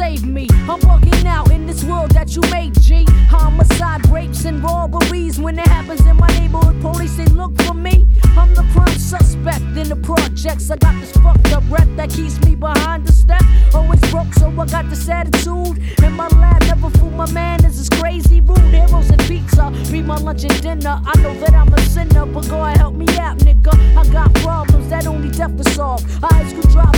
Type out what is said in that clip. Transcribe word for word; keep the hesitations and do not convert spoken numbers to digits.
save me. I'm bugging out in this world that you made, G. Homicide, rapes, and robberies. When it happens in my neighborhood, police they look for me. I'm the prime suspect in the projects. I got this fucked up rep that keeps me behind the step. Always broke, so I got this attitude. In my lab, never fool my manners. It's crazy rude. Heroes and pizza, be my lunch and dinner. I know that I'm a sinner, but go and help me out, nigga. I got problems that only death will solve. A high school